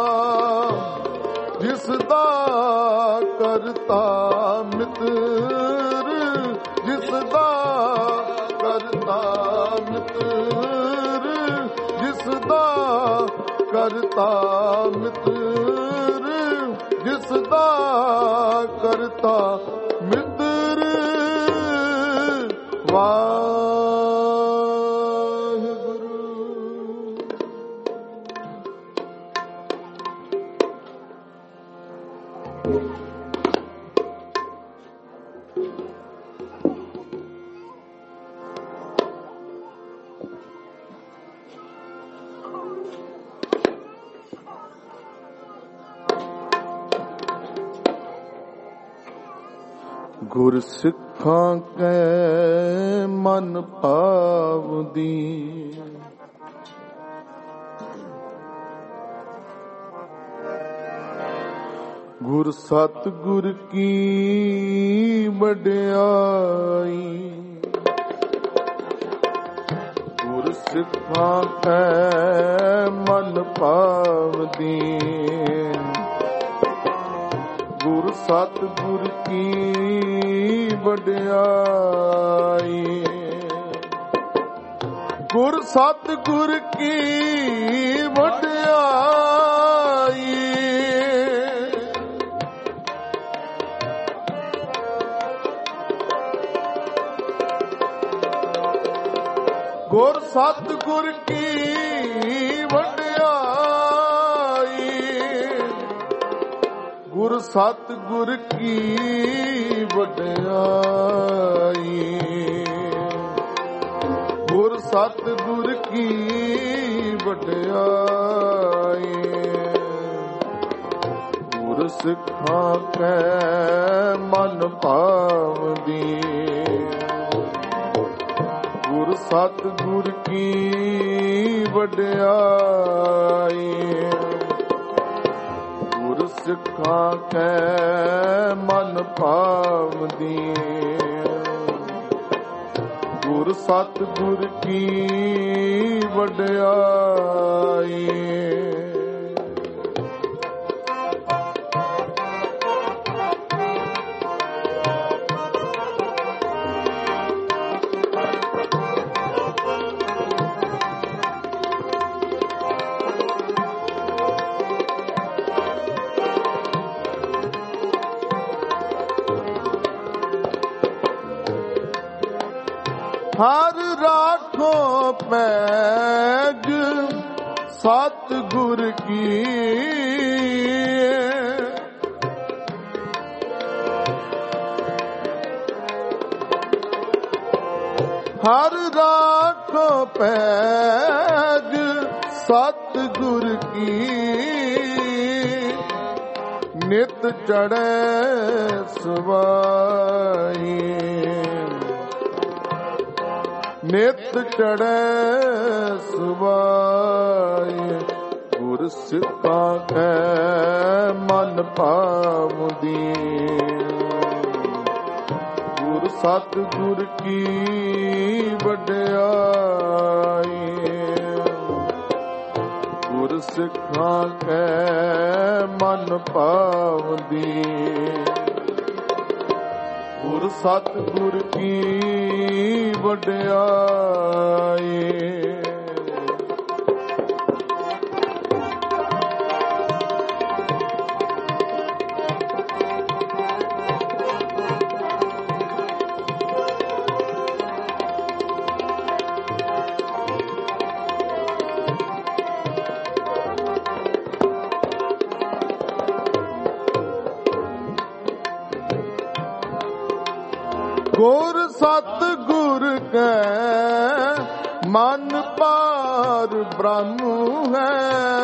ਜਿਸ ਦਾ ਕਰਤਾ ਮਿੱਤਰ, ਜਿਸ ਦਾ ਕਰਤਾ ਮਿੱਤਰ। ਜਿਸ ਦਾ ਕਰਤਾ ਮਿੱਤਰ, ਜਿਸ ਦਾ ਕਰਤਾ ਮਿੱਤਰ। ਵਾਹਿਗੁਰੂ। ਗੁਰ ਸਿੱਖਾਂ ਕੈ ਮਨ ਭਾਵਦੀ, ਗੁਰ ਸਤਿਗੁਰ ਕੀ ਵਡਿਆਈ। ਗੁਰ ਸਿੱਖਾਂ ਕੈ ਮਨ ਭਾਵਦੀ, ਗੁਰ ਸਤਿਗੁਰ ਕੀ ਵਡਿਆਈ। ਗੁਰ ਸਤਿਗੁਰ ਕੀ ਵਡਿਆਈ। ਸਤਿਗੁਰ ਕੀ ਵਡਿਆਈ, ਗੁਰ ਸਤਿਗੁਰ ਕੀ ਵਡਿਆਈ, ਗੁਰ ਸਤਿਗੁਰ ਕੀ ਵਡਿਆਈ। ਗੁਰ ਸਿੱਖਾਂ ਕੈ ਮਨ ਭਾਵਦੀ, ਗੁਰ ਸਤਿਗੁਰ ਕੀ ਵਡਿਆਈ। ਗੁਰ ਸਿੱਖਾਂ ਕੈ ਮਨ ਭਾਵਦੀ, ਗੁਰ ਸਤਿਗੁਰ ਕੀ ਵਡਿਆਈ। ਹਰ ਰਾਖੋ ਪੈਜ ਸਤਿਗੁਰ ਕੀ, ਹਰ ਰਾਖੋ ਪੈਜ ਸਤਿਗੁਰ ਕੀ। ਨਿਤ ਚੜ੍ਹੈ ਸਵਾਈ, ਨਿਤ ਚੜ੍ਹੈ ਸਵਾਈ। ਗੁਰ ਸਿੱਖਾਂ ਕੈ ਮਨ ਭਾਵਦੀ, ਗੁਰ ਸਤਿਗੁਰ ਕੀ ਵਡਿਆਈ। ਗੁਰ ਸਿੱਖਾਂ ਕੈ ਮਨ ਭਾਵਦੀ, ਗੁਰ ਸਤਿਗੁਰ ਕੀ ਵਡਿਆਈ। ਗੁਰ ਸਤਿਗੁਰ ਕੈ ਮਨ ਪਾਰ ਬ੍ਰਹਮ ਹੈ,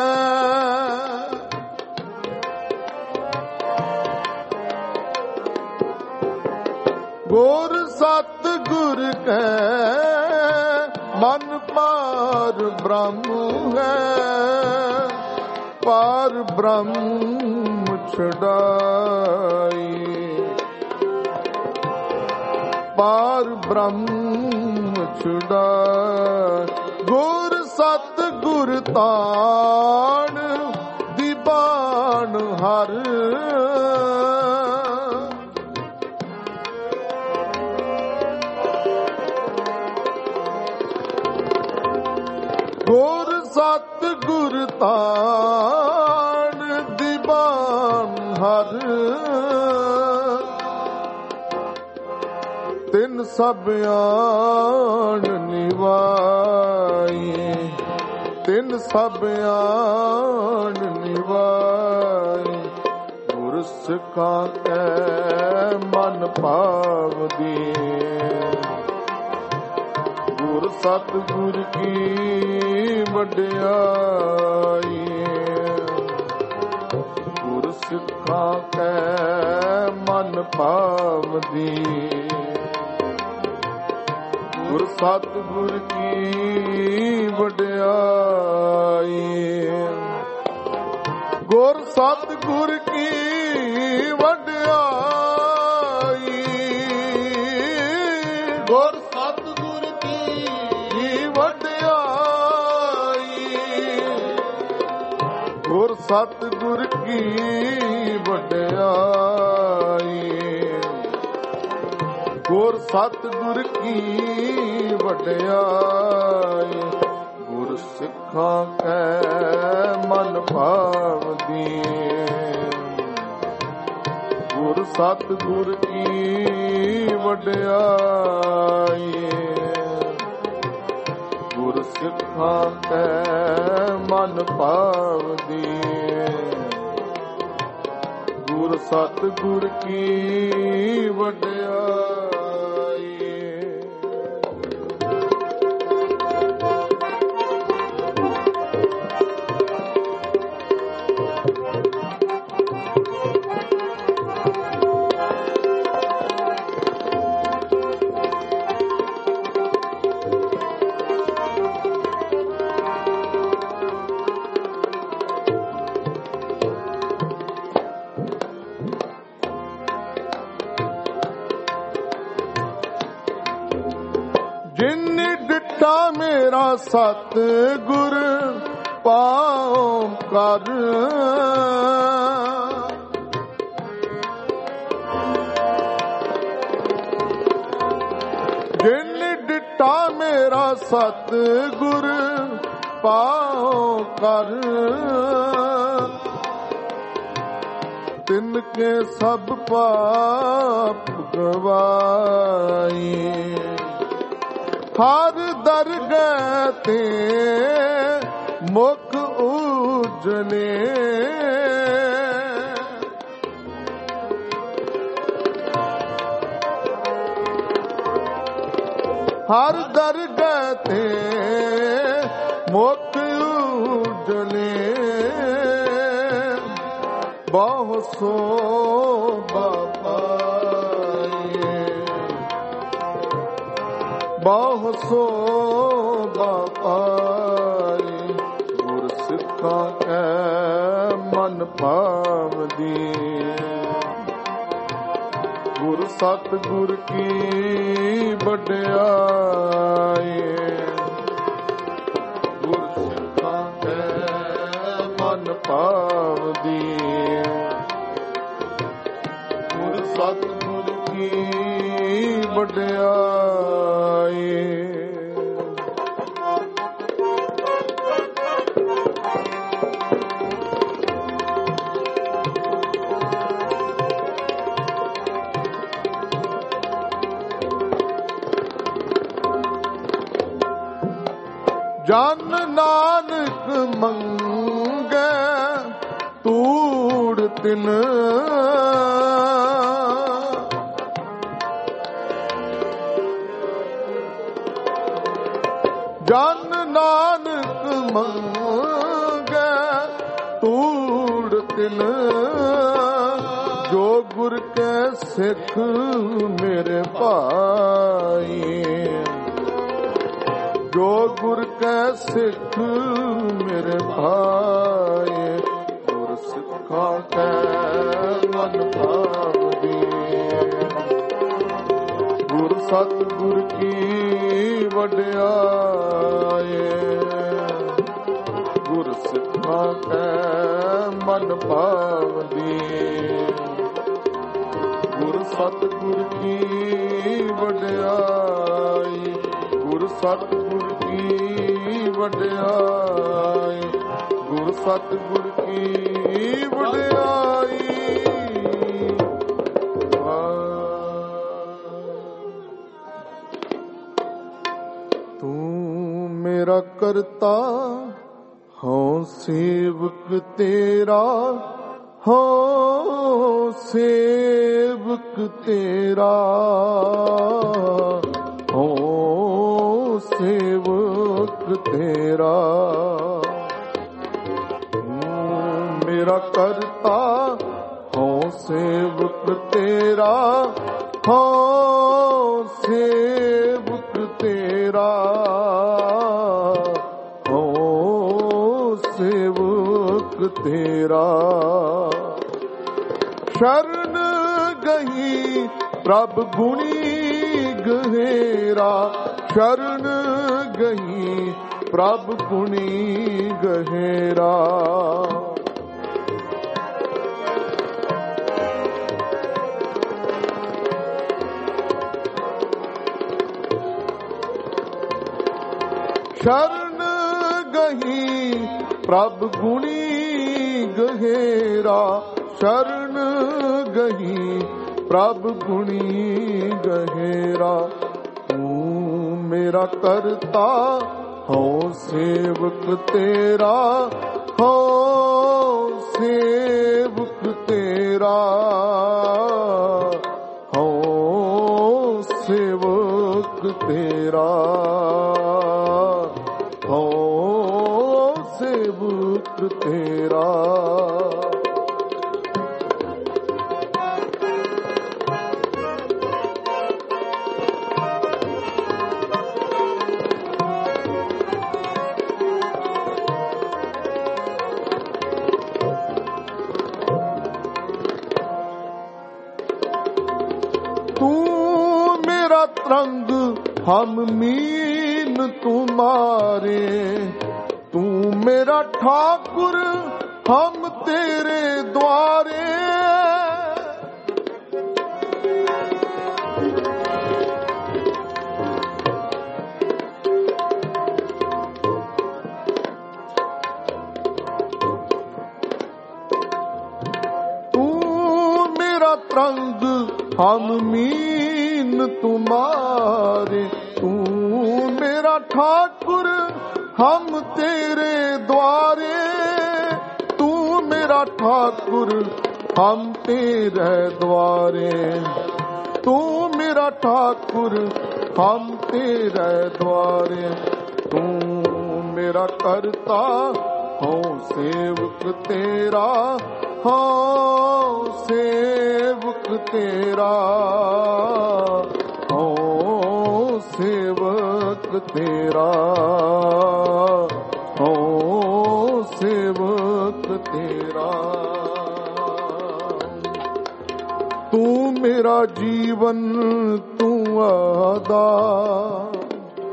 ਗੁਰ ਸਤਿਗੁਰ ਕੈ ਮਨ ਪਾਰ ਬ੍ਰਹਮ ਹੈ। ਪਾਰ ਬ੍ਰਹਮ ਛਡਾਈ, ਪਾਰ ਬ੍ਰਹਮ ਛੁਡਾ। ਗੁਰ ਸਤਿਗੁਰ ਤਾਣ ਦੀਵਾਨ ਹਰ, ਗੁਰ ਸਤਿਗੁਰ ਤਾਣ ਦੀਵਾਨ ਹਰ। ਤਿਨ ਸਭ ਆਣ ਨਿਵਾਈ, ਤਿਨ ਸਭ ਆਣ ਨਿਵਾਈ। ਗੁਰ ਸਿੱਖਾਂ ਕੈ ਮਨ ਭਾਵਦੀ, ਗੁਰ ਸਤਿਗੁਰ ਕੀ ਵਡਿਆਈ। ਗੁਰ ਸਿੱਖਾਂ ਕੈ ਮਨ ਭਾਵਦੀ, ਗੁਰ ਸਤਿਗੁਰ ਕੀ ਵਡਿਆਈ। ਗੁਰ ਸਤਿਗੁਰ ਕੀ ਵਡਿਆਈ, ਗੁਰ ਸਤਿਗੁਰ ਕੀ ਵਡਿਆਈ। ਗੁਰ ਸਤਿਗੁਰ ਕੀ ਵਡਿਆਈ, ਗੁਰ ਸਤਿਗੁਰ ਕੀ ਵਡਿਆਈ। ਗੁਰ ਸਿੱਖਾਂ ਕੈ ਮਨ ਭਾਵਦੀ, ਗੁਰ ਸਤਿਗੁਰ ਕੀ ਵਡਿਆਈ। ਗੁਰ ਸਿੱਖਾਂ ਕੈ ਮਨ ਭਾਵਦੀ, ਗੁਰ ਸਤਿਗੁਰ ਕੀ ਵਡਿਆਈ। ਜਿਨ ਡਿਠਾ ਮੇਰਾ ਸਤਿਗੁਰ ਪਾਉ ਕਰ, ਜਿਨ ਡਿਠਾ ਮੇਰਾ ਸਤਿਗੁਰ ਪਾਉ ਕਰ, ਤਿਨ ਕੇ ਸਭ ਪਾਪ ਗਵਾਈ। ਹਰ ਦਰਗਹਿ ਤੇ ਮੁਖ ਉਜਲੇ, ਹਰ ਦਰਗਹਿ ਤੇ ਮੁਖ ਉਜਲੇ, ਬਹੁ ਸੋਭਾ ਪਾਈਏ, ਬਹੁ ਸੋਭਾ ਪਾਈ। ਗੁਰ ਸਿੱਖਾਂ ਕੈ ਮਨ ਭਾਵਦੀ, ਗੁਰ ਸਤਿਗੁਰ ਕੀ ਵਡਿਆਈ। ਗੁਰ ਸਿੱਖਾਂ ਕੈ ਮਨ ਭਾਵਦੀ, ਗੁਰ ਸਤਿਗੁਰ ਕੀ ਵਡਿਆਈ। ਜਨ ਨਾਨਕ ਮੰਗੈ ਤੂੜ ਤਿਨ, ਜਨ ਨਾਨਕ ਮੰਗੈ ਤੂੜ ਤਿਨ, ਜੋ ਗੁਰ ਕੈ ਸਿੱਖ ਮੇਰੇ ਭਾਈ, ਜੋ ਗੁਰ ਕੈ ਸਿੱਖ ਮੇਰੇ ਭਾਈ। ਗੁਰ ਸਿੱਖਾਂ ਕੈ ਮਨ ਭਾਵਦੀ, ਗੁਰ ਸਤਿਗੁਰ ਕੀ ਵਡਿਆਈ। ਗੁਰ ਸਿੱਖਾਂ ਕੈ ਮਨ ਭਾਵਦੀ, ਗੁਰ ਸਤਿਗੁਰ ਕੀ ਵਡਿਆਈ। ਗੁਰ ਸਤਿਗੁਰ ਕੀ ਵਡਿਆਈ, ਗੁਰ ਸਤਿਗੁਰ ਕੀ ਵਡਿਆਈ। ਤੂੰ ਮੇਰਾ ਕਰਤਾ ਹਉ ਸੇਵਕ ਤੇਰਾ, ਹਉ ਸੇਵਕ ਤੇਰਾ, ਹਉ ਸੇਵਕ ਤੇਰਾ। ਮੇਰਾ ਕਰਤਾ ਹਉ ਸੇਵਕ ਤੇਰਾ, ਹਉ ਸੇਵਕ ਤੇਰਾ, ਹਉ ਸੇਵਕ ਤੇਰਾ। ਸ਼ਰਨ ਗਹੀ ਪ੍ਰਭ ਗੁਣੀ ਗਹਿਰਾ, ਸ਼ਰਨ ਗਹੀ ਪ੍ਰਭ ਗੁਣੀ ਗਹਿਰਾ। ਸ਼ਰਨ ਗਹੀ ਪ੍ਰਭ ਗੁਣੀ ਗਹਿਰਾ, ਸ਼ਰਨ ਗਹੀ ਪ੍ਰਭ ਗੁਣੀ ਗਹਿਰਾ। ਤੂੰ ਮੇਰਾ ਕਰਤਾ ਹਉ ਸੇਵਕ ਤੇਰਾ, ਹਉ ਸੇਵਕ ਤੇਰਾ, ਹਉ ਸੇਵਕ ਤੇਰਾ, ਹਉ ਸੇਵਕ ਤੇਰਾ। तरंग हम मीन तुम्हारे, तू मेरा ठाकुर हम तेरे द्वारे। तू मेरा तरंग हम मीन तुम्हारे, तू मेरा ठाकुर हम तेरे द्वारे। तू मेरा ठाकुर हम तेरे द्वारे, तू मेरा ठाकुर हम तेरे द्वारे। तू मेरा करता हूँ सेवक तेरा, हूँ सेवक तेरा, हूँ सेवक तेरा, हूँ सेवक तेरा। तू मेरा जीवन तू आधार,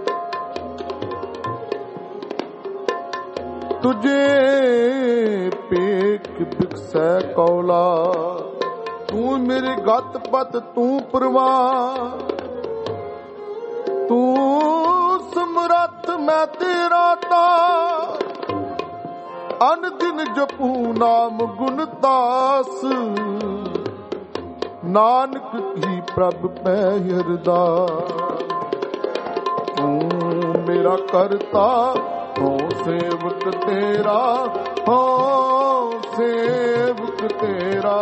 तुझे पेख बिकसै कौला। तू मेरे गत पत तू परवान, तू समरथ मैं तेरा तार। अन दिन जपू नाम गुण दास, नानक की प्रभ पै अरदास। तू मेरा करता हूँ सेवक तेरा, हूँ सेवक तेरा,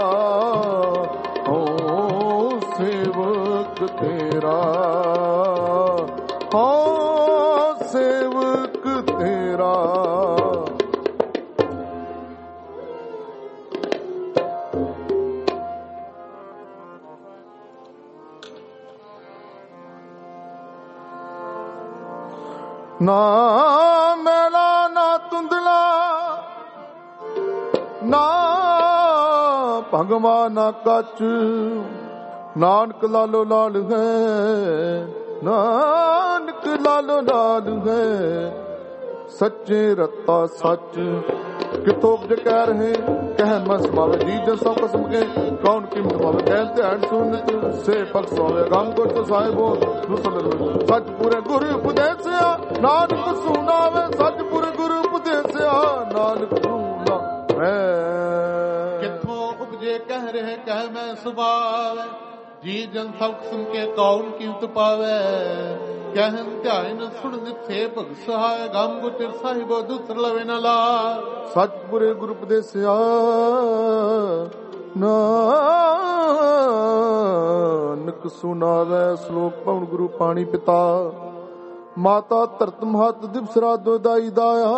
हूँ सेवक तेरा, हूँ सेवक तेरा। ना मैला ना तुंदला, ना भंगवा ना कच, नानक लालो लाल है, नानक लालो लाल है। सच्चे रत्ता सच किथों उपज कह रहे, कहन में समावे जी जन सब कसम के। कौन कीमत पावे कहन ध्यान सुनत, से पक्ष सोवे गम को तो साहिबो सच पूरे गुरु उपदेसिया। नानक सुनावे सच पूरे गुरु उपदेसिया, नानक सुनावे। किथों उपजे कह रहे कह मैं सुभावे, जी जन सब सुन के कौन कीमत पावे। कहन ध्यान सुन निथे भग सहाय, गम गुचर साहिबो दूसर लवे न ला। सच पूरे गुरु उपदेसिया, नानक सुनावे। श्लोक पवन गुरु पाणी पिता, माता धरत महत दिवस रात दोदाई दाया।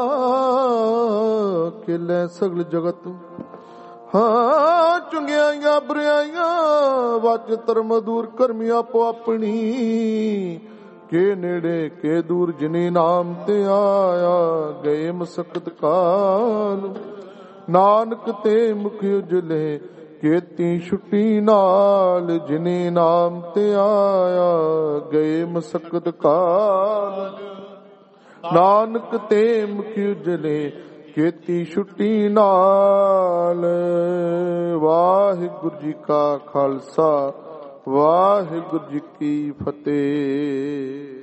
खेले सगल जगत हाँ चुंगियाइया बुराइया, वाच धर्म दूर करमी आपो अपनी। के नेड़े के दूर जिनी नाम ते आया, गए मसकत काल। नानक ते मुख उजले केती छुट्टी नाल, जिनी नाम ते आया गए मसकत काल। नानक ते मुख उजले केती छुट्टी नाल। वाहिगुरु जी का खालसा, वाहिगुरु जी की फतेह।